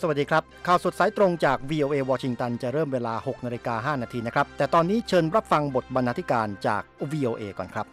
สวัสดีครับข่าวสดสายตรงจาก VOA วอชิงตันจะเริ่มเวลา 6:05 น.นะครับแต่ตอนนี้เชิญรับฟังบทบรรณาธิการจาก VOA ก่อนครับ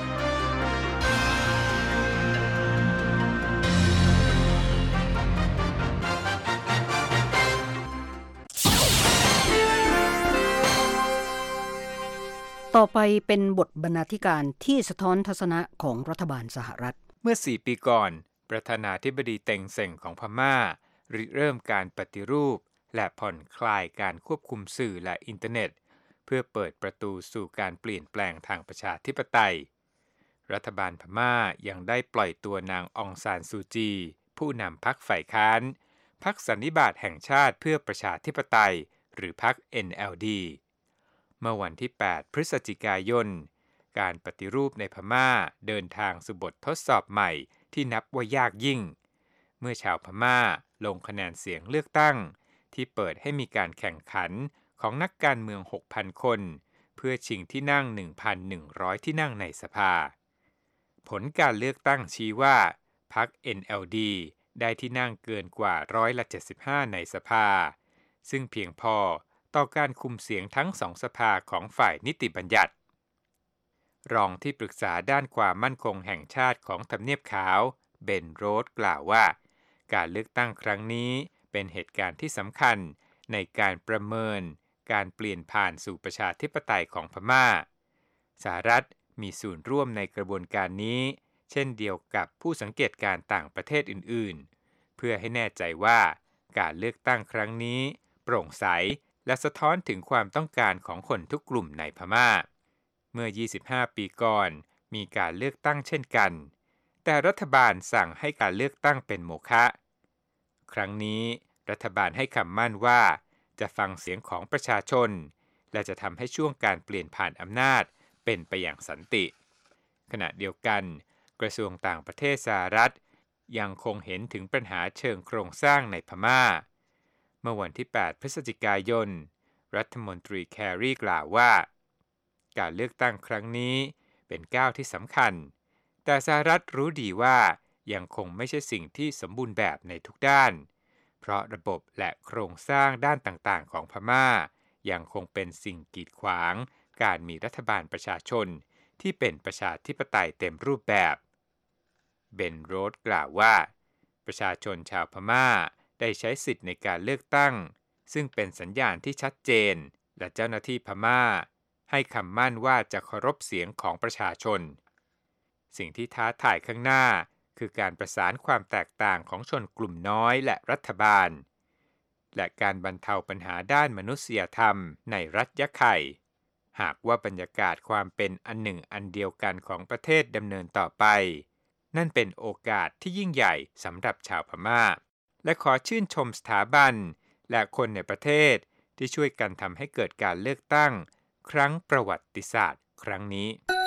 ต่อไปเป็นบทบรรณาธิการที่สะท้อนทัศนะของรัฐบาลสหรัฐเมื่อ4 ปีก่อนประธานาธิบดีเต็งเซ็งของพม่าริเริ่มการปฏิรูปและผ่อนคลายการควบคุมสื่อและอินเทอร์เน็ตเพื่อเปิดประตูสู่การเปลี่ยนแปลงทางประชาธิปไตยรัฐบาลพม่ายังได้ปล่อยตัวนางองซานซูจีผู้นำพรรคฝ่ายค้านพรรคสันนิบาตแห่งชาติเพื่อประชาธิปไตยหรือพรรค NLD เมื่อวันที่ 8 พฤศจิกายนการปฏิรูปในพม่าเดินทางสู่บททดสอบใหม่ที่นับว่ายากยิ่งเมื่อชาวพม่าลงคะแนนเสียงเลือกตั้งที่เปิดให้มีการแข่งขันของนักการเมือง 6,000 คนเพื่อชิงที่นั่ง 1,100 ที่นั่งในสภาผลการเลือกตั้งชี้ว่าพรรค NLD ได้ที่นั่งเกินกว่า75%ในสภาซึ่งเพียงพอต่อการคุมเสียงทั้งสองสภาของฝ่ายนิติบัญญัติรองที่ปรึกษาด้านความมั่นคงแห่งชาติของทำเนียบขาวเบนโรธกล่าวว่าการเลือกตั้งครั้งนี้เป็นเหตุการณ์ที่สำคัญในการประเมินการเปลี่ยนผ่านสู่ประชาธิปไตยของพม่าสหรัฐมีส่วนร่วมในกระบวนการนี้เช่นเดียวกับผู้สังเกตการต่างประเทศอื่นๆเพื่อให้แน่ใจว่าการเลือกตั้งครั้งนี้โปร่งใสและสะท้อนถึงความต้องการของคนทุกกลุ่มในพม่าเมื่อ 25 ปีก่อนมีการเลือกตั้งเช่นกันแต่รัฐบาลสั่งให้การเลือกตั้งเป็นโมฆะครั้งนี้รัฐบาลให้คำมั่นว่าจะฟังเสียงของประชาชนและจะทำให้ช่วงการเปลี่ยนผ่านอำนาจเป็นไปอย่างสันติขณะเดียวกันกระทรวงต่างประเทศสหรัฐยังคงเห็นถึงปัญหาเชิงโครงสร้างในพม่าเมื่อวันที่ 8 พฤศจิกายนรัฐมนตรีแครีกล่าวว่าการเลือกตั้งครั้งนี้เป็นก้าวที่สำคัญแต่สหรัฐรู้ดีว่ายังคงไม่ใช่สิ่งที่สมบูรณ์แบบในทุกด้านเพราะระบบและโครงสร้างด้านต่างๆของพม่ายังคงเป็นสิ่งกีดขวางการมีรัฐบาลประชาชนที่เป็นประชาธิปไตยเต็มรูปแบบเบนโรธกล่าวว่าประชาชนชาวพม่าได้ใช้สิทธิ์ในการเลือกตั้งซึ่งเป็นสัญญาณที่ชัดเจนและเจ้าหน้าที่พม่าให้คำมั่นว่าจะเคารพเสียงของประชาชนสิ่งที่ท้าทายข้างหน้าคือการประสานความแตกต่างของชนกลุ่มน้อยและรัฐบาลและการบรรเทาปัญหาด้านมนุษยธรรมในรัฐยะไข่หากว่าบรรยากาศความเป็นอันหนึ่งอันเดียวกันของประเทศดำเนินต่อไปนั่นเป็นโอกาสที่ยิ่งใหญ่สำหรับชาวพม่าและขอชื่นชมสถาบันและคนในประเทศที่ช่วยกันทำให้เกิดการเลือกตั้งครั้งประวัติศาสตร์ครั้งนี้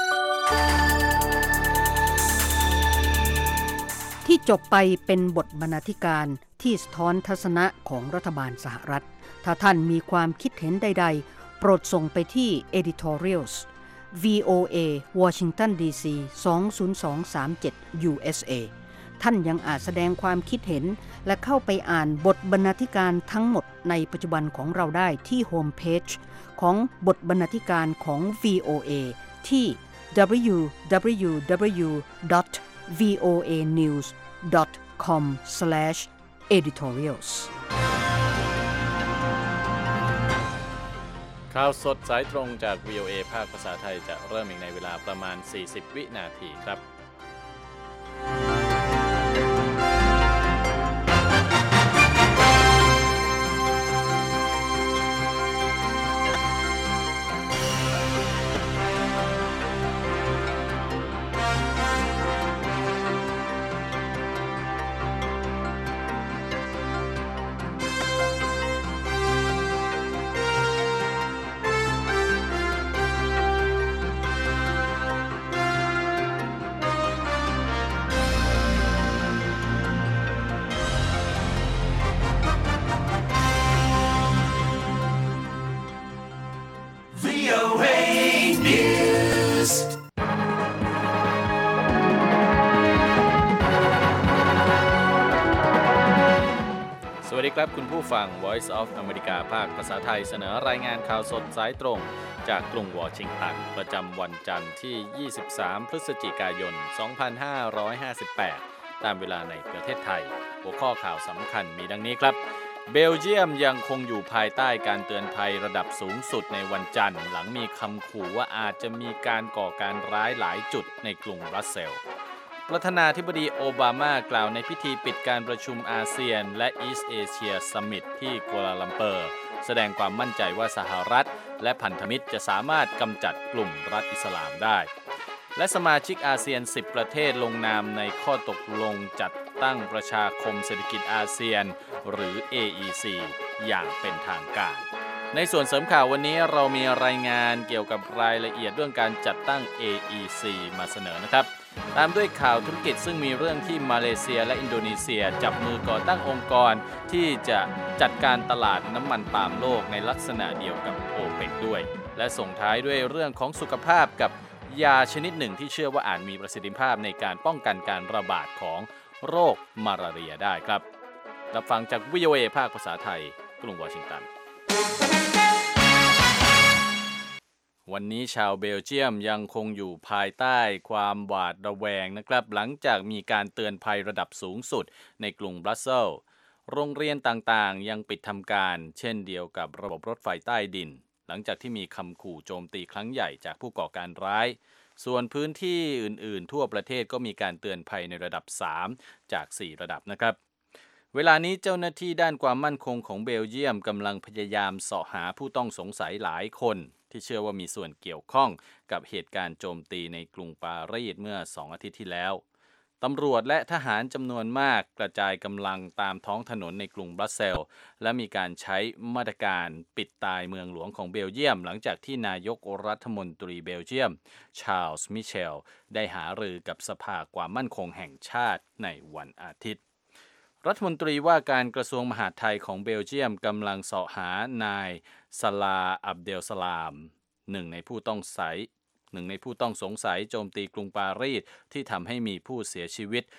ที่จบไปเป็นบทบรรณาธิการที่สะท้อนทัศนะของรัฐบาลสหรัฐถ้าท่านมีความคิดเห็นใดๆโปรดส่งไปที่ editorials VOA Washington DC 20237 USA ท่านยังอาจแสดงความคิดเห็นและเข้าไปอ่านบทบรรณาธิการทั้งหมดในปัจจุบันของเราได้ที่โฮมเพจของบทบรรณาธิการของ VOA ที่ www.voanews.com/editorials ข่าวสดสายตรงจาก VOA ภาคภาษาไทยจะเริ่มอีกในเวลาประมาณ40 วินาทีครับคครับคุณผู้ฟัง Voice of America ภาคภาษาไทยเสนอรายงานข่าวสดสายตรงจากกรุงวอชิงตันประจำวันจันทร์ที่ 23 พฤศจิกายน 2558 ตามเวลาในประเทศไทยหัวข้อข่าวสำคัญมีดังนี้ครับเบลเยียมยังคงอยู่ภายใต้การเตือนภัยระดับสูงสุดในวันจันทร์หลังมีคำขู่ว่าอาจจะมีการก่อการร้ายหลายจุดในกรุงบรัสเซลส์ประธานาธิบดีโอบามากล่าวในพิธีปิดการประชุมอาเซียนและ East Asia Summit ที่กัวลาลัมเปอร์แสดงความมั่นใจว่าสหรัฐและพันธมิตรจะสามารถกำจัดกลุ่มรัฐอิสลามได้และสมาชิกอาเซียน10ประเทศลงนามในข้อตกลงจัดตั้งประชาคมเศรษฐกิจอาเซียนหรือ AEC อย่างเป็นทางการในส่วนเสริมข่าววันนี้เรามีรายงานเกี่ยวกับรายละเอียดเรื่องการจัดตั้ง AEC มาเสนอนะครับตามด้วยข่าวธุรกิจซึ่งมีเรื่องที่มาเลเซียและอินโดนีเซียจับมือก่อตั้งองค์กรที่จะจัดการตลาดน้ำมันปาล์มโลกในลักษณะเดียวกับโอเปกด้วยและส่งท้ายด้วยเรื่องของสุขภาพกับยาชนิดหนึ่งที่เชื่อว่าอาจมีประสิทธิภาพในการป้องกันการระบาดของโรคมาลาเรียได้ครับรับฟังจาก VOA ภาคภาษาไทยกรุงวอชิงตันวันนี้ชาวเบลเยียมยังคงอยู่ภายใต้ความหวาดระแวงนะครับหลังจากมีการเตือนภัยระดับสูงสุดในกรุงบรัสเซลส์โรงเรียนต่างๆยังปิดทำการเช่นเดียวกับระบบรถไฟใต้ดินหลังจากที่มีคำขู่โจมตีครั้งใหญ่จากผู้ก่อการร้ายส่วนพื้นที่อื่นๆทั่วประเทศก็มีการเตือนภัยในระดับ3จาก4ระดับนะครับเวลานี้เจ้าหน้าที่ด้านความมั่นคงของเบลเยียมกำลังพยายามเสาะหาผู้ต้องสงสัยหลายคนที่เชื่อว่ามีส่วนเกี่ยวข้องกับเหตุการณ์โจมตีในกรุงปารีสเมื่อ2 อาทิตย์ที่แล้วตำรวจและทหารจำนวนมากกระจายกำลังตามท้องถนนในกรุงบรัสเซลส์และมีการใช้มาตรการปิดตายเมืองหลวงของเบลเยียมหลังจากที่นายกรัฐมนตรีเบลเยียมชาร์ลส์มิเชลได้หารือกับสภาความมั่นคงแห่งชาติในวันอาทิตย์รัฐมนตรีว่าการกระทรวงมหาดไทยของเบลเยียมกำลังเสาะหานายซาลาอับเดลสลามหนึ่งในผู้ต้องสงสัยโจมตีกรุงปารีสที่ทำให้มีผู้เสียชีวิต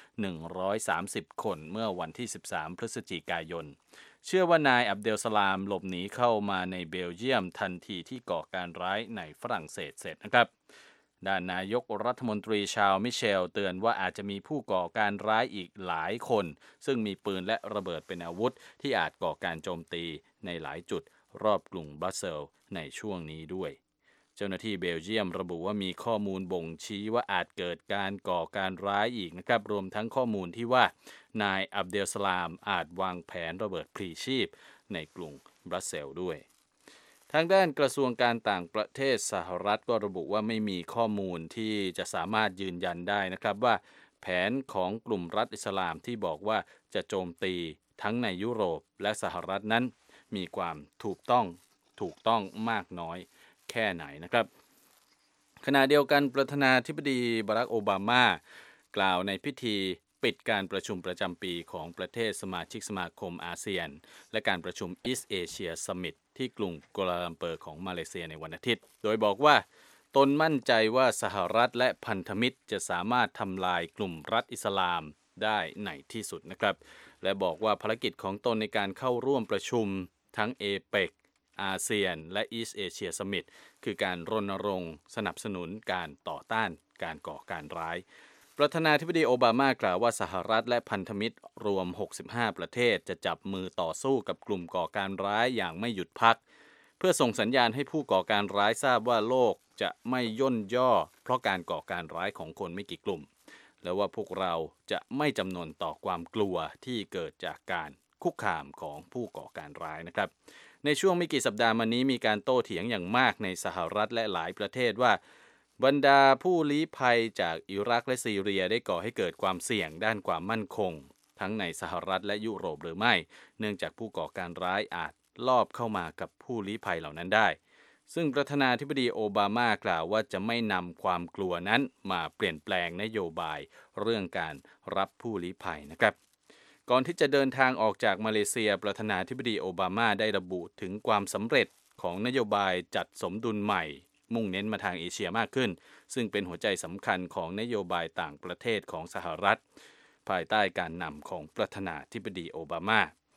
130คนเมื่อวันที่13 พฤศจิกายนเชื่อว่านายอับเดลสลามหลบหนีเข้ามาในเบลเยียมทันทีที่ก่อการร้ายในฝรั่งเศสเสร็จนะครับด้านนายกรัฐมนตรีชาร์ลส์มิเชลเตือนว่าอาจจะมีผู้ก่อการร้ายอีกหลายคนซึ่งมีปืนและระเบิดเป็นอาวุธที่อาจก่อการโจมตีในหลายจุดรอบกรุงบรัสเซลส์ในช่วงนี้ด้วยเจ้าหน้าที่เบลเยียมระบุว่ามีข้อมูลบ่งชี้ว่าอาจเกิดการก่อการร้ายอีกนะครับรวมทั้งข้อมูลที่ว่านายอับเดลสลามอาจวางแผนระเบิดพลีชีพในกรุงบรัสเซลส์ด้วยทางด้านกระทรวงการต่างประเทศสหรัฐก็ระบุว่าไม่มีข้อมูลที่จะสามารถยืนยันได้นะครับว่าแผนของกลุ่มรัฐอิสลามที่บอกว่าจะโจมตีทั้งในยุโรปและสหรัฐนั้นมีความถูกต้องมากน้อยแค่ไหนนะครับขณะเดียวกันประธานาธิบดีบารักโอบามากล่าวในพิธีปิดการประชุมประจำปีของประเทศสมาชิกสมาคมอาเซียนและการประชุม East Asia Summit ที่กรุงกัวลาลัมเปอร์ของมาเลเซียในวันอาทิตย์โดยบอกว่าตนมั่นใจว่าสหรัฐและพันธมิตรจะสามารถทำลายกลุ่มรัฐอิสลามได้ในที่สุดนะครับและบอกว่าภารกิจของตนในการเข้าร่วมประชุมทั้งเอเปกอาเซียนและ East Asia Summit คือการรณรงค์สนับสนุนการต่อต้านการก่อการร้ายประธานาธิบดีโอบามากล่าวว่าสหรัฐและพันธมิตรรวม65ประเทศจะจับมือต่อสู้กับกลุ่มก่อการร้ายอย่างไม่หยุดพักเพื่อส่งสัญญาณให้ผู้ก่อการร้ายทราบว่าโลกจะไม่ย่นย่อเพราะการก่อการร้ายของคนไม่กี่กลุ่มและว่าพวกเราจะไม่จำนนต่อความกลัวที่เกิดจากการคุกคามของผู้ก่อการร้ายนะครับในช่วงไม่กี่สัปดาห์มานี้มีการโต้เถียงอย่างมากในสหรัฐและหลายประเทศว่าบรรดาผู้ลี้ภัยจากอิรักและซีเรียได้ก่อให้เกิดความเสี่ยงด้านความมั่นคงทั้งในสหรัฐและยุโรปหรือไม่เนื่องจากผู้ก่อการร้ายอาจลอบเข้ามากับผู้ลี้ภัยเหล่านั้นได้ซึ่งประธานาธิบดีโอบามากล่าวว่าจะไม่นำความกลัวนั้นมาเปลี่ยนแปลงนโยบายเรื่องการรับผู้ลี้ภัยนะครับก่อนที่จะเดินทางออกจากมาเลเซียประธานาธิบดีโอบามาได้ระบุถึงความสำเร็จของนโยบายจัดสมดุลใหม่มุ่งเน้นมาทางเอเชียมากขึ้นซึ่งเป็นหัวใจสำคัญของนโยบายต่างประเทศของสหรัฐภายใต้การนำของประธานาธิบดีโอบามา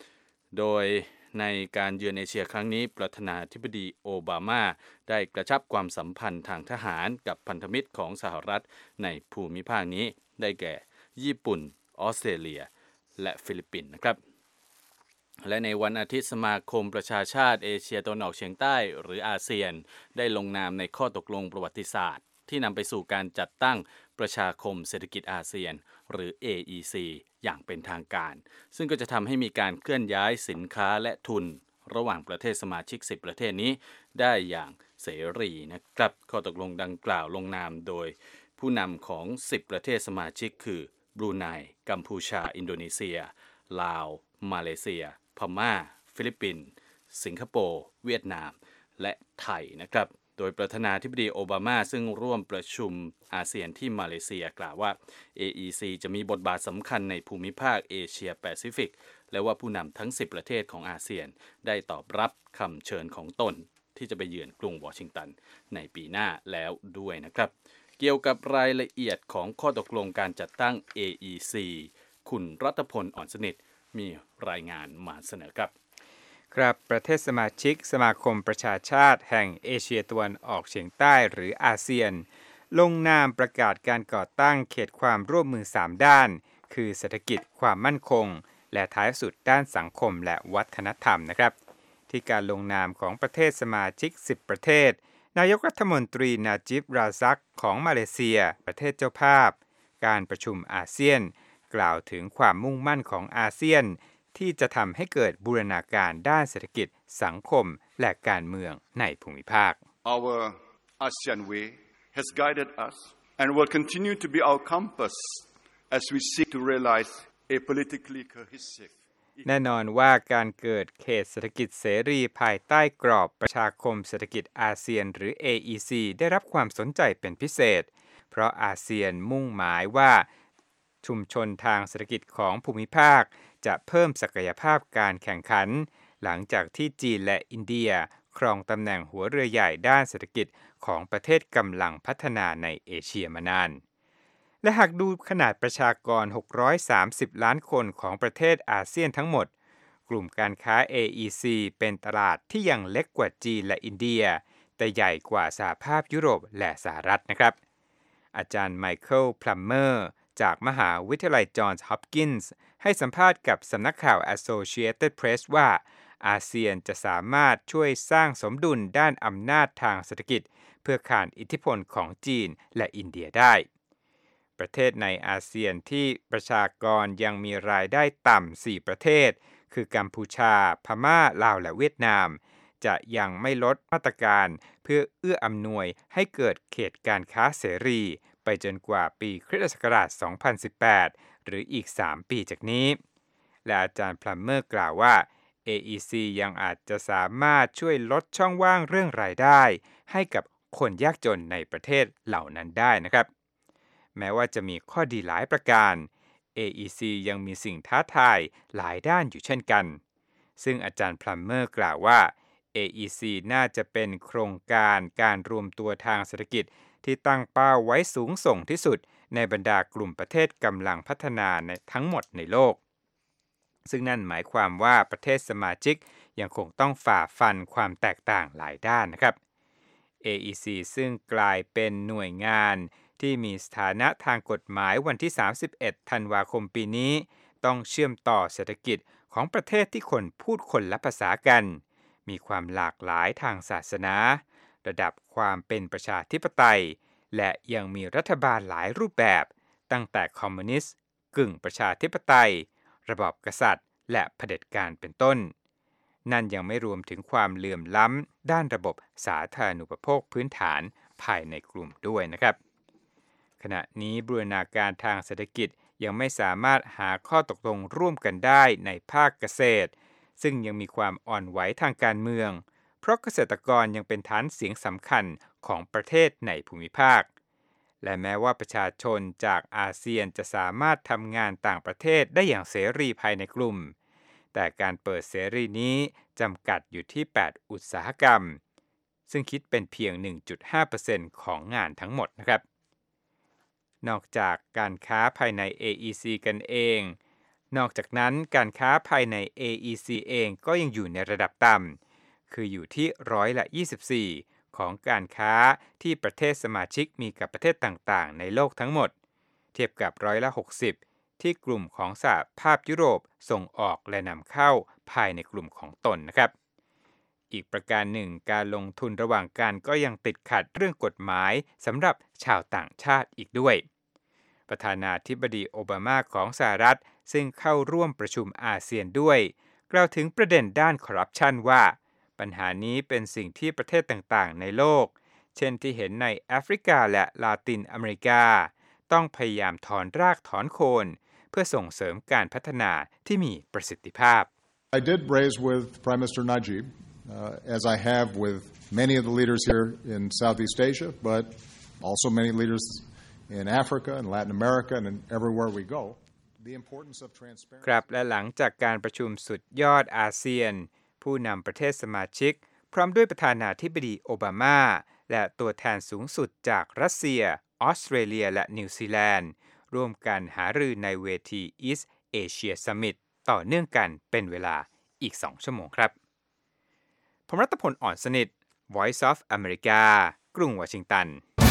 โดยในการเยือนเอเชียครั้งนี้ประธานาธิบดีโอบามาได้กระชับความสัมพันธ์ทางทหารกับพันธมิตรของสหรัฐในภูมิภาคนี้ได้แก่ญี่ปุ่นออสเตรเลียและฟิลิปปินส์นะครับและในวันอาทิตย์สมาคมประชาชาติเอเชียตะวันออกเฉียงใต้หรืออาเซียนได้ลงนามในข้อตกลงประวัติศาสตร์ที่นำไปสู่การจัดตั้งประชาคมเศรษฐกิจอาเซียนหรือ AEC อย่างเป็นทางการซึ่งก็จะทำให้มีการเคลื่อนย้ายสินค้าและทุนระหว่างประเทศสมาชิก10ประเทศนี้ได้อย่างเสรีนะครับข้อตกลงดังกล่าวลงนามโดยผู้นำของ10ประเทศสมาชิกคือบรูไนกัมพูชาอินโดนีเซียลาวมาเลเซียพม่าฟิลิปปินส์สิงคโปร์เวียดนามและไทยนะครับโดยประธานาธิบดีโอบามาซึ่งร่วมประชุมอาเซียนที่มาเลเซียกล่าวว่า AEC จะมีบทบาทสำคัญในภูมิภาคเอเชียแปซิฟิกและว่าผู้นำทั้ง10ประเทศของอาเซียนได้ตอบรับคำเชิญของตนที่จะไปเยือนกรุงวอชิงตันในปีหน้าแล้วด้วยนะครับเกี่ยวกับรายละเอียดของข้อตกลงการจัดตั้ง AEC คุณรัตพลอ่อนสนิทมีรายงานมาเสนอครับครับประเทศสมาชิกสมาคมประชาชาติแห่งเอเชียตะวันออกเฉียงใต้หรืออาเซียนลงนามประกาศการก่อตั้งเขตความร่วมมือ3ด้านคือเศรษฐกิจความมั่นคงและท้ายสุดด้านสังคมและวัฒนธรรมนะครับที่การลงนามของประเทศสมาชิก10ประเทศนายกรัฐมนตรีนาจิบราซักของมาเลเซียประเทศเจ้าภาพการประชุมอาเซียนกล่าวถึงความมุ่งมั่นของอาเซียนที่จะทำให้เกิดบูรณาการด้านเศรษฐกิจสังคมและการเมืองในภูมิภาค Our ASEAN way has guided us and will continue to be our compass as we seek to realize a politically cohesive แน่นอนว่าการเกิดเขตเศรษฐกิจเสรีภายใต้กรอบประชาคมเศรษฐกิจอาเซียนหรือ AEC ได้รับความสนใจเป็นพิเศษเพราะอาเซียนมุ่งหมายว่าชุมชนทางเศรษฐกิจของภูมิภาคจะเพิ่มศักยภาพการแข่งขันหลังจากที่จีนและอินเดียครองตำแหน่งหัวเรือใหญ่ด้านเศรษฐกิจของประเทศกำลังพัฒนาในเอเชียมานานและหากดูขนาดประชากร630ล้านคนของประเทศอาเซียนทั้งหมดกลุ่มการค้า AEC เป็นตลาดที่ยังเล็กกว่าจีนและอินเดียแต่ใหญ่กว่าสหภาพยุโรปและสหรัฐนะครับอาจารย์ไมเคิลพลัมเมอร์จากมหาวิทยาลัยจอห์นส์ฮอปกินส์ให้สัมภาษณ์กับสำนักข่าว Associated Press ว่าอาเซียนจะสามารถช่วยสร้างสมดุลด้านอำนาจทางเศรษฐกิจเพื่อขานอิทธิพลของจีนและอินเดียได้ประเทศในอาเซียนที่ประชากรยังมีรายได้ต่ำ4ประเทศคือกัมพูชาพม่าลาวและเวียดนามจะยังไม่ลดมาตรการเพื่อเอื้ออำนวยให้เกิดเขตการค้าเสรีไปจนกว่าปีคริสตศักราช 2018 หรืออีก 3 ปีจากนี้และอาจารย์พลัมเมอร์กล่าวว่า AEC ยังอาจจะสามารถช่วยลดช่องว่างเรื่องรายได้ให้กับคนยากจนในประเทศเหล่านั้นได้นะครับแม้ว่าจะมีข้อดีหลายประการ AEC ยังมีสิ่งท้าทายหลายด้านอยู่เช่นกันซึ่งอาจารย์พลัมเมอร์กล่าวว่า AEC น่าจะเป็นโครงการรวมตัวทางเศรษฐกิจที่ตั้งเป้าไว้สูงส่งที่สุดในบรรดากลุ่มประเทศกำลังพัฒนาในทั้งหมดในโลกซึ่งนั่นหมายความว่าประเทศสมาชิกยังคงต้องฝ่าฟันความแตกต่างหลายด้านนะครับ AEC ซึ่งกลายเป็นหน่วยงานที่มีสถานะทางกฎหมายวันที่31ธันวาคมปีนี้ต้องเชื่อมต่อเศรษฐกิจของประเทศที่คนพูดคนละภาษากันมีความหลากหลายทางศาสนาระดับความเป็นประชาธิปไตยและยังมีรัฐบาลหลายรูปแบบตั้งแต่คอมมิวนิสต์กึ่งประชาธิปไตยระบอบกษัตริย์และเผด็จการเป็นต้นนั่นยังไม่รวมถึงความเหลื่อมล้ำด้านระบบสาธารณูปโภคพื้นฐานภายในกลุ่มด้วยนะครับขณะนี้บูรณาการทางเศรษฐกิจยังไม่สามารถหาข้อตกลงร่วมกันได้ในภาคเกษตรซึ่งยังมีความอ่อนไหวทางการเมืองเพราะเกษตรกรยังเป็นฐานเสียงสำคัญของประเทศในภูมิภาคและแม้ว่าประชาชนจากอาเซียนจะสามารถทำงานต่างประเทศได้อย่างเสรีภายในกลุ่มแต่การเปิดเสรีนี้จำกัดอยู่ที่8อุตสาหกรรมซึ่งคิดเป็นเพียง 1.5% ของงานทั้งหมดนะครับนอกจากการค้าภายใน AEC กันเองนอกจากนั้นการค้าภายใน AEC เองก็ยังอยู่ในระดับต่ำคืออยู่ที่24%ของการค้าที่ประเทศสมาชิกมีกับประเทศต่างๆในโลกทั้งหมดเทียบกับ60%ที่กลุ่มของสหภาพยุโรปส่งออกและนำเข้าภายในกลุ่มของตนนะครับอีกประการหนึ่งการลงทุนระหว่างกันก็ยังติดขัดเรื่องกฎหมายสำหรับชาวต่างชาติอีกด้วยประธานาธิบดีโอบามาของสหรัฐซึ่งเข้าร่วมประชุมอาเซียนด้วยกล่าวถึงประเด็นด้านคอร์รัปชันว่าปัญหานี้เป็นสิ่งที่ประเทศต่างๆในโลกเช่นที่เห็นในแอฟริกาและลาตินอเมริกาต้องพยายามถอนรากถอนโคนเพื่อส่งเสริมการพัฒนาที่มีประสิทธิภาพ I did raise with Prime Minister Najib, as I have with many of the leaders here in Southeast Asia, but also many leaders in Africa and Latin America and everywhere we go, the importance of transparency. ครับและหลังจากการประชุมสุดยอดอาเซียนผู้นำประเทศสมาชิกพร้อมด้วยประธานาธิบดีโอบามาและตัวแทนสูงสุดจากรัสเซียออสเตรเลียและนิวซีแลนด์ร่วมกันหารือในเวที East Asia Summit ต่อเนื่องกันเป็นเวลาอีก2ชั่วโมงครับผมรัตพล อ่อนสนิท Voice of America กรุงวอชิงตัน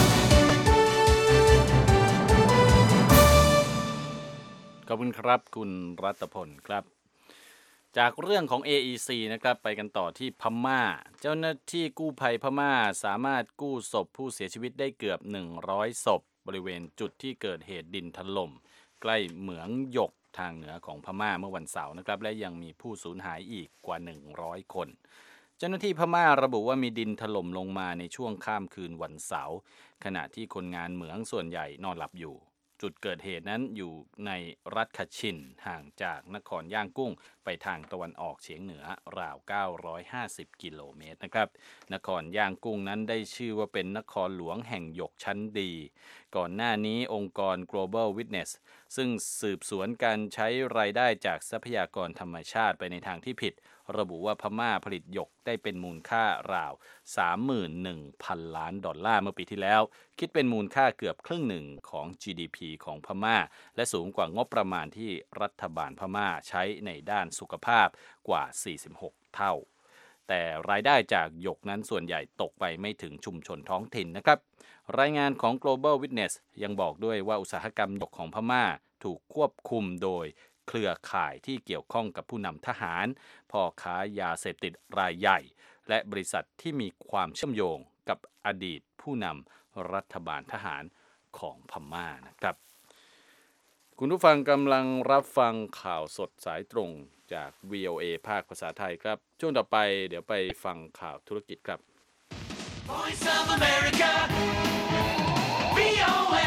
ขอบคุณครับคุณรัตพลครับจากเรื่องของ AEC นะครับไปกันต่อที่พม่าเจ้าหน้าที่กู้ภัยพม่าสามารถกู้ศพผู้เสียชีวิตได้เกือบ100ศพบริเวณจุดที่เกิดเหตุดินถล่มใกล้เหมืองหยกทางเหนือของพม่าเมื่อวันเสาร์นะครับและยังมีผู้สูญหายอีกกว่า100คนเจ้าหน้าที่พม่าระบุว่ามีดินถล่มลงมาในช่วงข้ามคืนวันเสาร์ขณะที่คนงานเหมืองส่วนใหญ่นอนหลับอยู่จุดเกิดเหตุนั้นอยู่ในรัฐคาชินห่างจากนครย่างกุ้งไปทางตะวันออกเฉียงเหนือราว950กิโลเมตรนะครับนครย่างกุ้งนั้นได้ชื่อว่าเป็นนครหลวงแห่งหยกชั้นดีก่อนหน้านี้องค์กร Global Witness ซึ่งสืบสวนการใช้รายได้จากทรัพยากรธรรมชาติไปในทางที่ผิดระบุว่าพม่าผลิตหยกได้เป็นมูลค่าราว 31,000 ล้านดอลลาร์เมื่อปีที่แล้วคิดเป็นมูลค่าเกือบครึ่งหนึ่งของ GDP ของพม่าและสูงกว่างบประมาณที่รัฐบาลพม่าใช้ในด้านสุขภาพกว่า46เท่าแต่รายได้จากหยกนั้นส่วนใหญ่ตกไปไม่ถึงชุมชนท้องถิ่นนะครับรายงานของ Global Witness ยังบอกด้วยว่าอุตสาหกรรมหยกของพม่าถูกควบคุมโดยเครือข่ายที่เกี่ยวข้องกับผู้นำทหารพ่อค้ายาเสพติดรายใหญ่และบริษัทที่มีความเชื่อมโยงกับอดีตผู้นำรัฐบาลทหารของพม่านะครับคุณผู้ฟังกำลังรับฟังข่าวสดสายตรงจาก VOA ภาคภาษาไทยครับช่วงต่อไปเดี๋ยวไปฟังข่าวธุรกิจครับ Voice of America VOA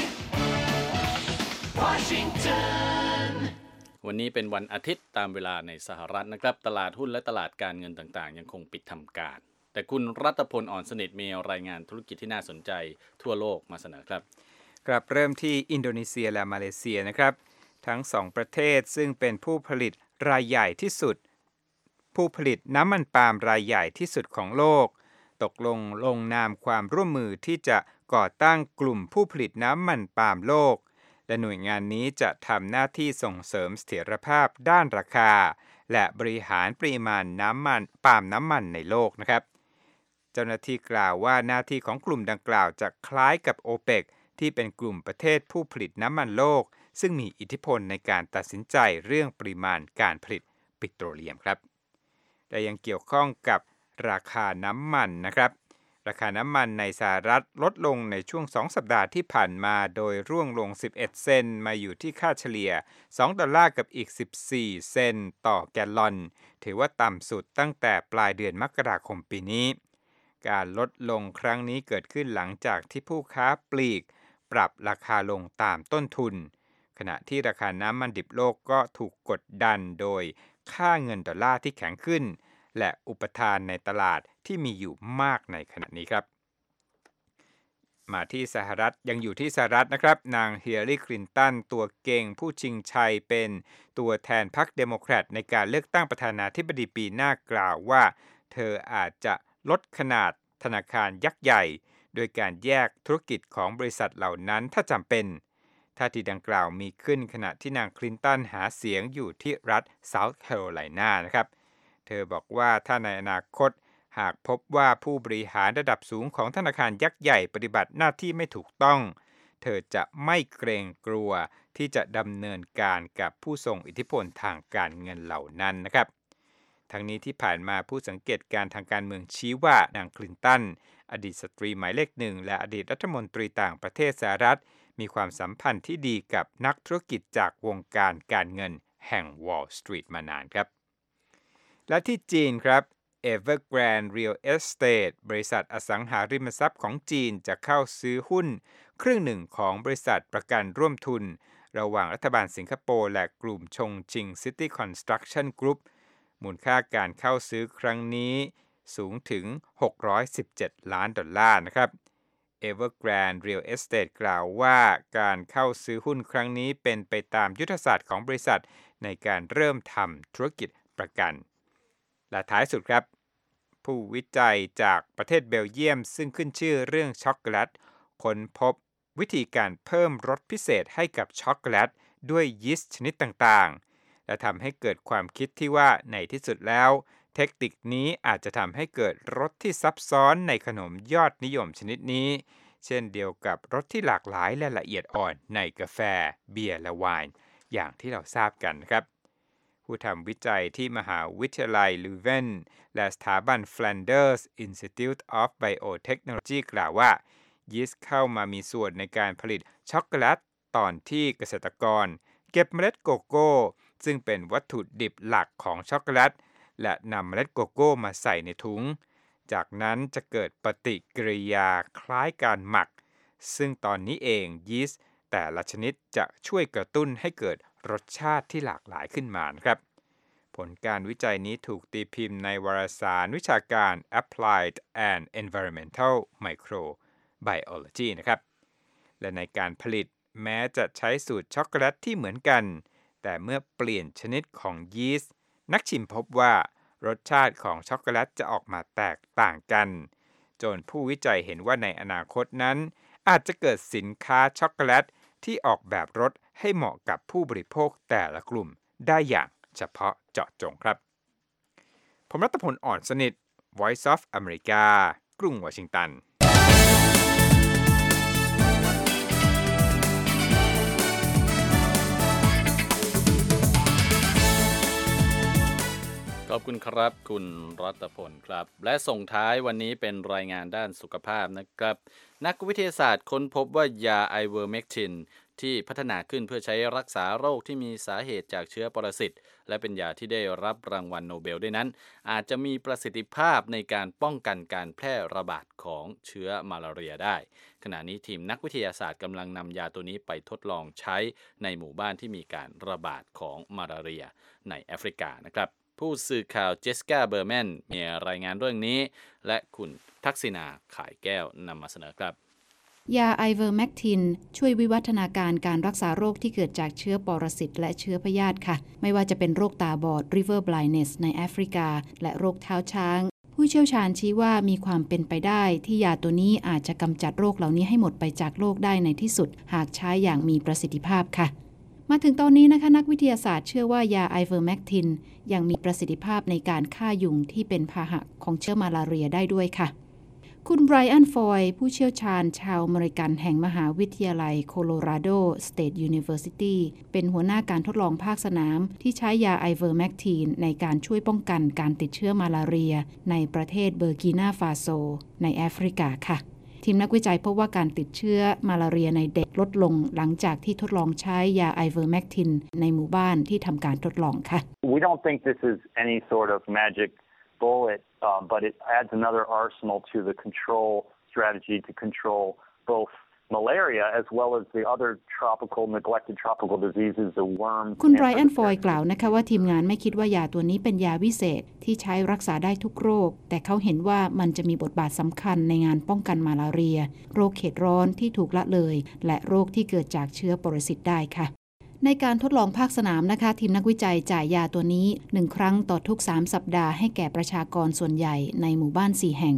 Washington วันนี้เป็นวันอาทิตย์ตามเวลาในสหรัฐนะครับตลาดหุ้นและตลาดการเงินต่างๆยังคงปิดทำการแต่คุณรัตพล อ่อนสนิทมีรายงานธุรกิจที่น่าสนใจทั่วโลกมาเสนอครับครับเริ่มที่อินโดนีเซียและมาเลเซียนะครับทั้งสองประเทศซึ่งเป็นผู้ผลิตรายใหญ่ที่สุดผู้ผลิตน้ำมันปาล์มรายใหญ่ที่สุดของโลกตกลงนามความร่วมมือที่จะก่อตั้งกลุ่มผู้ผลิตน้ำมันปาล์มโลกและหน่วยงานนี้จะทำหน้าที่ส่งเสริมเสถียรภาพด้านราคาและบริหารปริมาณน้ำมันปาล์มน้ำมันในโลกนะครับเจ้าหน้าที่กล่าวว่าหน้าที่ของกลุ่มดังกล่าวจะคล้ายกับโอเปกที่เป็นกลุ่มประเทศผู้ผลิตน้ำมันโลกซึ่งมีอิทธิพลในการตัดสินใจเรื่องปริมาณการผลิตปิโตรเลียมครับและยังเกี่ยวข้องกับราคาน้ำมันนะครับราคาน้ำมันในสหรัฐลดลงในช่วง2สัปดาห์ที่ผ่านมาโดยร่วงลง11เซนต์มาอยู่ที่ค่าเฉลี่ย$2กับอีก14เซนต์ต่อแกลลอนถือว่าต่ำสุดตั้งแต่ปลายเดือนมกราคมปีนี้การลดลงครั้งนี้เกิดขึ้นหลังจากที่ผู้ค้าปลีกปรับราคาลงตามต้นทุนขณะที่ราคาน้ำมันดิบโลกก็ถูกกดดันโดยค่าเงินดอลลาร์ที่แข็งขึ้นและอุปทานในตลาดที่มีอยู่มากในขณะนี้ครับมาที่สหรัฐยังอยู่ที่สหรัฐนะครับนางฮิลลารีคลินตันตัวเก่งผู้ชิงชัยเป็นตัวแทนพรรคเดโมแครตในการเลือกตั้งประธานาธิบดีปีหน้ากล่าวว่าเธออาจจะลดขนาดธนาคารยักษ์ใหญ่โดยการแยกธุรกิจของบริษัทเหล่านั้นถ้าจำเป็นท่าทีดังกล่าวมีขึ้นขณะที่นางคลินตันหาเสียงอยู่ที่รัฐเซาท์แคโรไลนานะครับเธอบอกว่าถ้าในอนาคตหากพบว่าผู้บริหารระดับสูงของธนาคารยักษ์ใหญ่ปฏิบัติหน้าที่ไม่ถูกต้องเธอจะไม่เกรงกลัวที่จะดำเนินการกับผู้ทรงอิทธิพลทางการเงินเหล่านั้นนะครับทั้งนี้ที่ผ่านมาผู้สังเกตการทางการเมืองชี้ว่านางคลินตันอดีตสตรีหมายเลขหนึ่งและอดีตรัฐมนตรีต่างประเทศสหรัฐมีความสัมพันธ์ที่ดีกับนักธุรกิจจากวงการการเงินแห่ง Wall Street มานานครับและที่จีนครับ Evergrande Real Estate บริษัทอสังหาริมทรัพย์ของจีนจะเข้าซื้อหุ้นครึ่งหนึ่งของบริษัทประกันร่วมทุนระหว่างรัฐบาลสิงคโปร์และกลุ่มชงชิง City Construction Group มูลค่าการเข้าซื้อครั้งนี้สูงถึง$617 ล้านนะครับ Evergrande Real Estate กล่าวว่าการเข้าซื้อหุ้นครั้งนี้เป็นไปตามยุทธศาสตร์ของบริษัทในการเริ่มทำธุรกิจประกันและท้ายสุดครับผู้วิจัยจากประเทศเบลเยียมซึ่งขึ้นชื่อเรื่องช็อกโกแลตค้นพบวิธีการเพิ่มรสพิเศษให้กับช็อกโกแลตด้วยยีสต์ชนิดต่างๆและทำให้เกิดความคิดที่ว่าในที่สุดแล้วเทคนิคนี้อาจจะทำให้เกิดรสที่ซับซ้อนในขนมยอดนิยมชนิดนี้เช่นเดียวกับรสที่หลากหลายและละเอียดอ่อนในกาแฟเบียร์และไวน์อย่างที่เราทราบกันครับผู้ทำวิจัยที่มหาวิทยาลัยลูเวนและสถาบัน Flanders Institute of Biotechnology กล่าวว่ายีสต์เข้ามามีส่วนในการผลิตช็อกโกแลตตอนที่เกษตรกรเก็บเมล็ดโกโก้ซึ่งเป็นวัตถุดิบหลักของช็อกโกแลตและนำเมล็ดโกโก้มาใส่ในถุงจากนั้นจะเกิดปฏิกิริยาคล้ายการหมักซึ่งตอนนี้เองยีสต์แต่ละชนิดจะช่วยกระตุ้นให้เกิดรสชาติที่หลากหลายขึ้นมาครับผลการวิจัยนี้ถูกตีพิมพ์ในวารสารวิชาการ Applied and Environmental Microbiology นะครับและในการผลิตแม้จะใช้สูตรช็อกโกแลตที่เหมือนกันแต่เมื่อเปลี่ยนชนิดของยีสต์นักชิมพบว่ารสชาติของช็อกโกแลตจะออกมาแตกต่างกันจนผู้วิจัยเห็นว่าในอนาคตนั้นอาจจะเกิดสินค้าช็อกโกแลตที่ออกแบบรสให้เหมาะกับผู้บริโภคแต่ละกลุ่มได้อย่างเฉพาะเจาะจงครับผมรัตพล อ่อนสนิท Voice of America กรุงวอชิงตันขอบคุณครับคุณรัตพลครับและส่งท้ายวันนี้เป็นรายงานด้านสุขภาพนะครับนักวิทยาศาสตร์ค้นพบว่ายาไอเวอร์เมกทินที่พัฒนาขึ้นเพื่อใช้รักษาโรคที่มีสาเหตุจากเชื้อปรสิตและเป็นยาที่ได้รับรางวัลโนเบลด้วยนั้นอาจจะมีประสิทธิภาพในการป้องกันการแพร่ระบาดของเชื้อมาลาเรียได้ขณะนี้ทีมนักวิทยาศาสตร์กำลังนำยาตัวนี้ไปทดลองใช้ในหมู่บ้านที่มีการระบาดของมาลาเรียในแอฟริกานะครับผู้สื่อข่าวเจสสิก้าเบอร์แมนมีรายงานเรื่องนี้และคุณทักษิณาข่ายแก้วนำมาเสนอครับยาไอเวอร์แมกทินช่วยวิวัฒนาการการรักษาโรคที่เกิดจากเชื้อปรสิตและเชื้อพยาธิค่ะไม่ว่าจะเป็นโรคตาบอด River Blindness ในแอฟริกาและโรคเท้าช้างผู้เชี่ยวชาญชี้ว่ามีความเป็นไปได้ที่ยาตัวนี้อาจจะกำจัดโรคเหล่านี้ให้หมดไปจากโลกได้ในที่สุดหากใช้อย่างมีประสิทธิภาพค่ะมาถึงตอนนี้นะคะนักวิทยาศาสตร์เชื่อว่ายาไอเวอร์แมกทินยังมีประสิทธิภาพในการฆ่ายุงที่เป็นพาหะของเชื้อมาลาเรียได้ด้วยค่ะคุณไบรอันฟอยด์ผู้เชี่ยวชาญชาวอเมริกันแห่งมหาวิทยาลัยโคโลราโด State University เป็นหัวหน้าการทดลองภาคสนามที่ใช้ยาไอเวอร์แมกทินในการช่วยป้องกันการติดเชื้อมาลาเรียในประเทศเบอร์กินาฟาโซในแอฟริกาค่ะทีมนักวิจัยพบว่าการติดเชื้อมาลาเรียในเด็กลดลงหลังจากที่ทดลองใช้ยาไอเวอร์แมกทินในหมู่บ้านที่ทำการทดลองค่ะ We don't think this is any sort of magic bullet, but it adds another arsenal to the control strategy to control both malaria as well as the other neglected tropical diseases, the worms. คุณไบรอันฟอยด์กล่าวนะคะว่าทีมงานไม่คิดว่ายาตัวนี้เป็นยาวิเศษที่ใช้รักษาได้ทุกโรคแต่เขาเห็นว่ามันจะมีบทบาทสำคัญในงานป้องกันมาลาเรียโรคเขตร้อนที่ถูกละเลยและโรคที่เกิดจากเชื้อปรสิตได้ค่ะในการทดลองภาคสนามนะคะทีมนักวิจัยจ่ายยาตัวนี้1ครั้งต่อทุก3สัปดาห์ให้แก่ประชากรส่วนใหญ่ในหมู่บ้าน4แห่ง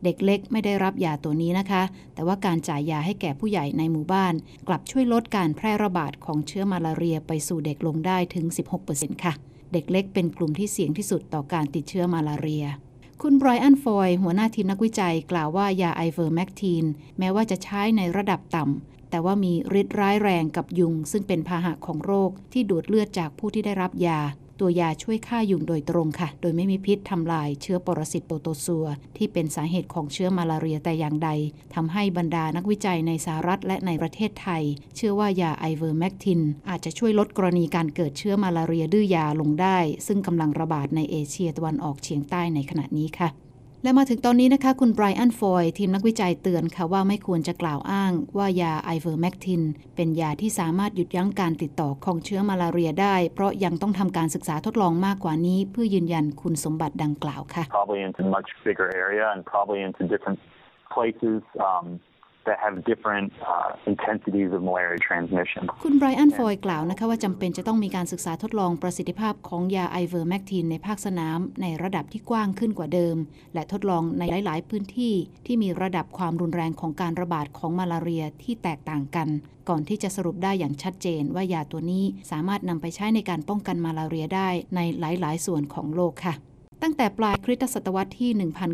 เด็กเล็กไม่ได้รับยาตัวนี้นะคะแต่ว่าการจ่ายยาให้แก่ผู้ใหญ่ในหมู่บ้านกลับช่วยลดการแพร่ระบาดของเชื้อมาลาเรียไปสู่เด็กลงได้ถึง 16% ค่ะเด็กเล็กเป็นกลุ่มที่เสี่ยงที่สุดต่อการติดเชื้อมาลาเรียคุณไบรอันฟอยหัวหน้าทีมนักวิจัยกล่าวว่ายาไอเวอร์แมกทีนแม้ว่าจะใช้ในระดับต่ำแต่ว่ามีฤทธิ์ร้ายแรงกับยุงซึ่งเป็นพาหะของโรคที่ดูดเลือดจากผู้ที่ได้รับยาตัวยาช่วยฆ่ายุงโดยตรงค่ะโดยไม่มีพิษทำลายเชื้อปรสิตโปรโตซัวที่เป็นสาเหตุของเชื้อมาลาเรียแต่อย่างใดทำให้บรรดานักวิจัยในสหรัฐและในประเทศไทยเชื่อว่ายาไอเวอร์แมกทินอาจจะช่วยลดกรณีการเกิดเชื้อมาลาเรียดื้อยาลงได้ซึ่งกำลังระบาดในเอเชียตะวันออกเฉียงใต้ในขณะนี้ค่ะและมาถึงตอนนี้นะคะคุณไบรอันฟอยทีมนักวิจัยเตือนค่ะว่าไม่ควรจะกล่าวอ้างว่ายาไอเวอร์แมกทินเป็นยาที่สามารถหยุดยั้งการติดต่อของเชื้อมาลาเรียได้เพราะยังต้องทำการศึกษาทดลองมากกว่านี้เพื่อยืนยันคุณสมบัติดังกล่าวค่ะ Probably into much bigger area and probably into different places that have different intensities of malaria transmission คุณไบรอันฟอยกล่าวนะคะว่าจำเป็นจะต้องมีการศึกษาทดลองประสิทธิภาพของยาไอเวอร์แมกทินในภาคสนามในระดับที่กว้างขึ้นกว่าเดิมและทดลองในหลายๆพื้นที่ที่มีระดับความรุนแรงของการระบาดของมาลาเรียที่แตกต่างกันก่อนที่จะสรุปได้อย่างชัดเจนว่ายาตัวนี้สามารถนำไปใช้ในการป้องกันมาลาเรียได้ในหลายๆส่วนของโลกค่ะตั้งแต่ปลายคริสตศตวรรษที่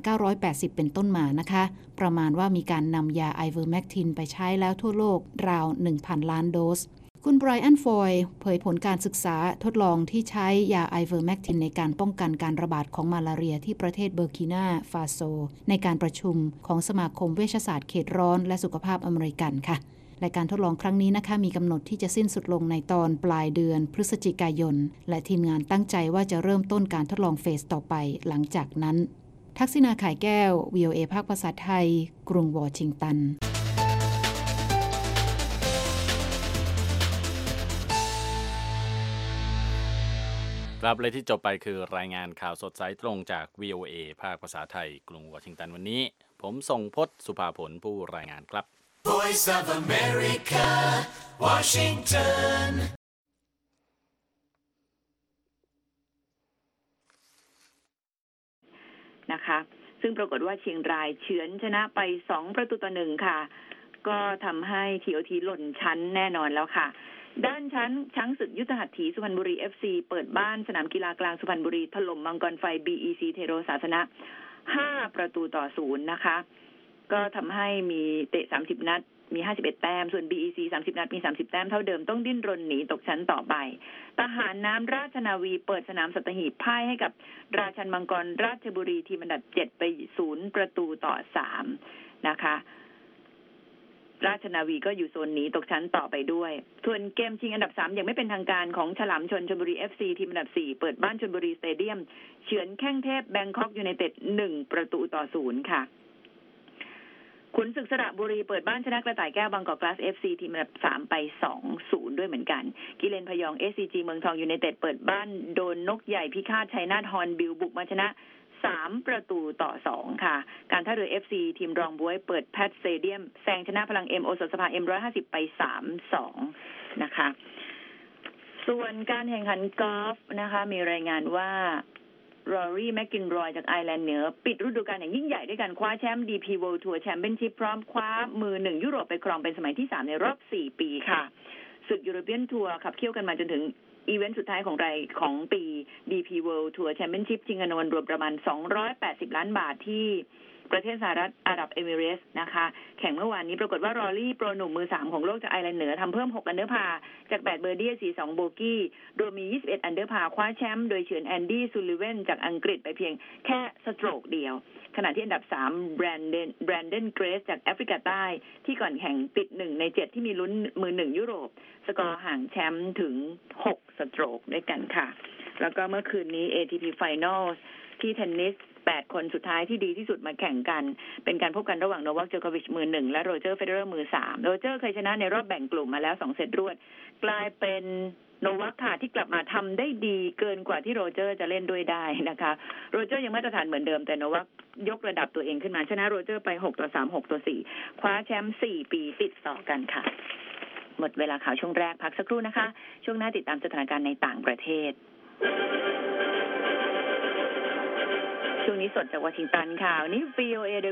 1980 เป็นต้นมานะคะประมาณว่ามีการนำยาไอเวอร์แมกทินไปใช้แล้วทั่วโลกราว 1,000 ล้านโดสคุณไบรอันฟอยเผยผลการศึกษาทดลองที่ใช้ยาไอเวอร์แมกทินในการป้องกันการระบาดของมาลาเรียที่ประเทศเบอร์กินาฟาโซในการประชุมของสมาคมเวชศาสตร์เขตร้อนและสุขภาพอเมริกันค่ะและการทดลองครั้งนี้นะคะมีกำหนดที่จะสิ้นสุดลงในตอนปลายเดือนพฤศจิกายนและทีมงานตั้งใจว่าจะเริ่มต้นการทดลองเฟสต่อไปหลังจากนั้นทักษิณา ข่ายแก้ว VOA ภาคภาษาไทยกรุงวอชิงตันครับเลยที่จบไปคือรายงานข่าวสดสายตรงจาก VOA ภาคภาษาไทยกรุงวอชิงตันวันนี้ผมทรงพจน์สุภาผลผู้รายงานครับ Voice of America, Washington. นะคะซึ่งปรากฏว่าเชียงรายเฉือนชนะไป2-1ค่ะก็ทำให้ TOT หล่นชั้นแน่นอนแล้วค่ะด้านชั้นช้างศึกยุทธหัตถีสุพรรณบุรี FC เปิดบ้านสนามกีฬากลางสุพรรณบุรีถล่มมังกรไฟ BEC เทโรศาสนะ5-0นะคะก็ทำให้มีเตะ30นัดมี51แต้มส่วน BEC 30นัดมี30แต้มเท่าเดิมต้องดิ้นรนหนีตกชั้นต่อไปทหารน้ำราชนาวีเปิดสนามสัตหีบพ่ายให้กับราชันมังกรราชบุรีทีมอันดับ7ไป0-3นะคะราชนาวีก็อยู่โซนหนีตกชั้นต่อไปด้วยส่วนเกมชิงอันดับ3ยังไม่เป็นทางการของฉลามชนชลบุรี FC ทีมอันดับ4เปิดบ้านชลบุรีสเตเดียมเฉือนแข้งเทพแบงคอกยูไนเต็ด1-0ค่ะขุนศึกสระบุรีเปิดบ้านชนะกระต่ายแก้วบางกอกกลาส FC ทีมอันดับ3ไป2-0ด้วยเหมือนกันกิเลนพยอง SCG เมืองทองยูไนเต็ดเปิดบ้านโดนนกใหญ่พิฆาตชัยนาทฮอนบิลบุกมาชนะ3-2ค่ะการท่าเรือ FC ทีมรองบ๊วยเปิดแพทสเตเดียมแซงชนะพลัง M โอสถสภา M150 ไป3-2นะคะส่วนการแข่งขันกอล์ฟนะคะมีรายงานว่ารอรี่แมคกินรอยจากไอร์แลนด์เหนือปิดฤดูกาลอย่างยิ่งใหญ่ด้วยการคว้าแชมป์ DP World Tour Championship พร้อมคว้ามือ1ยุโรปไปครองเป็นสมัยที่3ในรอบ4ปีค่ะศึกยุโรเปียนทัวร์ขับเคี่ยวกันมาจนถึงอีเวนต์สุดท้ายของปี DP World Tour Championship ชิงเงินรางวัลรวมประมาณ280ล้านบาทที่ประเทศสหรัฐอาหรับเอมิเรตส์นะคะแข่งเมื่อวานนี้ปรากฏว่ารอรี่โปรหนุ่มมือ3ของโลกจากไอร์แลนด์เหนือทำเพิ่ม6อันเดอร์พาจาก8เบอร์ดี้42โบกี้รวมมี21อันเดอร์พาคว้าแชมป์โดยเฉือนแอนดี้ซูลิเวนจากอังกฤษไปเพียงแค่สโตรกเดียวขณะที่อันดับ3แบรนเดนเกรสจากแอฟริกาใต้ที่ก่อนแข่งติด1ใน7ที่มีลุ้นมือ1ยุโรปสกอร์ห่างแชมป์ถึง6สโตรกด้วยกันค่ะแล้วก็เมื่อคืนนี้ ATP Finals ที่เทนนิส8คนสุดท้ายที่ดีที่สุดมาแข่งกันเป็นการพบกันระหว่างโนวัค โจโควิชมือ1และโรเจอร์เฟเดอร์มือ3โรเจอร์เคยชนะในรอบแบ่งกลุ่มมาแล้ว2เซตรวดกลายเป็นโนวัคค่ะที่กลับมาทำได้ดีเกินกว่าที่โรเจอร์จะเล่นด้วยได้นะคะโรเจอร์ยังมาตรฐานเหมือนเดิมแต่โนวัคยกระดับตัวเองขึ้นมาชนะโรเจอร์ไป6-3 6-4คว้าแชมป์4ปีติดต่อกันค่ะหมดเวลาข่าวช่วงแรกพักสักครู่นะคะช่วงหน้าติดตามสถานการณ์ในต่างประเทศช่วงนี้สดจากวอชิงตันค่ะวันนี้ VOA